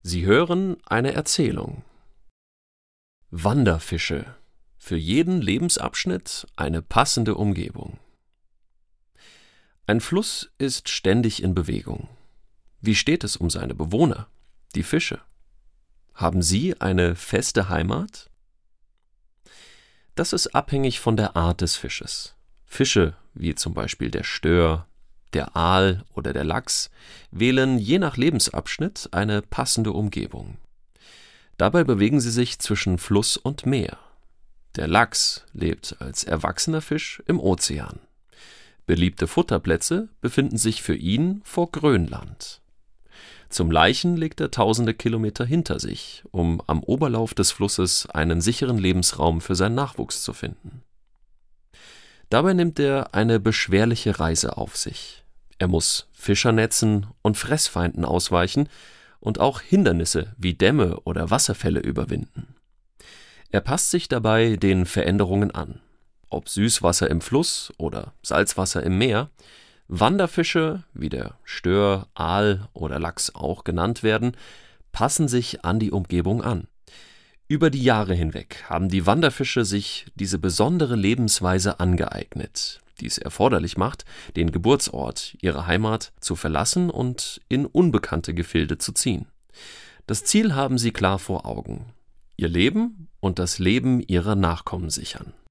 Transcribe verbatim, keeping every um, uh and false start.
Sie hören eine Erzählung. Wanderfische. Für jeden Lebensabschnitt eine passende Umgebung. Ein Fluss ist ständig in Bewegung. Wie steht es um seine Bewohner, die Fische? Haben sie eine feste Heimat? Das ist abhängig von der Art des Fisches. Fische, wie zum Beispiel der Stör, der Aal oder der Lachs, wählen je nach Lebensabschnitt eine passende Umgebung. Dabei bewegen sie sich zwischen Fluss und Meer. Der Lachs lebt als erwachsener Fisch im Ozean. Beliebte Futterplätze befinden sich für ihn vor Grönland. Zum Laichen legt er tausende Kilometer hinter sich, um am Oberlauf des Flusses einen sicheren Lebensraum für seinen Nachwuchs zu finden. Dabei nimmt er eine beschwerliche Reise auf sich. Er muss Fischernetzen und Fressfeinden ausweichen und auch Hindernisse wie Dämme oder Wasserfälle überwinden. Er passt sich dabei den Veränderungen an. Ob Süßwasser im Fluss oder Salzwasser im Meer, Wanderfische, wie der Stör, Aal oder Lachs auch genannt werden, passen sich an die Umgebung an. Über die Jahre hinweg haben die Wanderfische sich diese besondere Lebensweise angeeignet, die es erforderlich macht, den Geburtsort, ihre Heimat, zu verlassen und in unbekannte Gefilde zu ziehen. Das Ziel haben sie klar vor Augen: ihr Leben und das Leben ihrer Nachkommen sichern.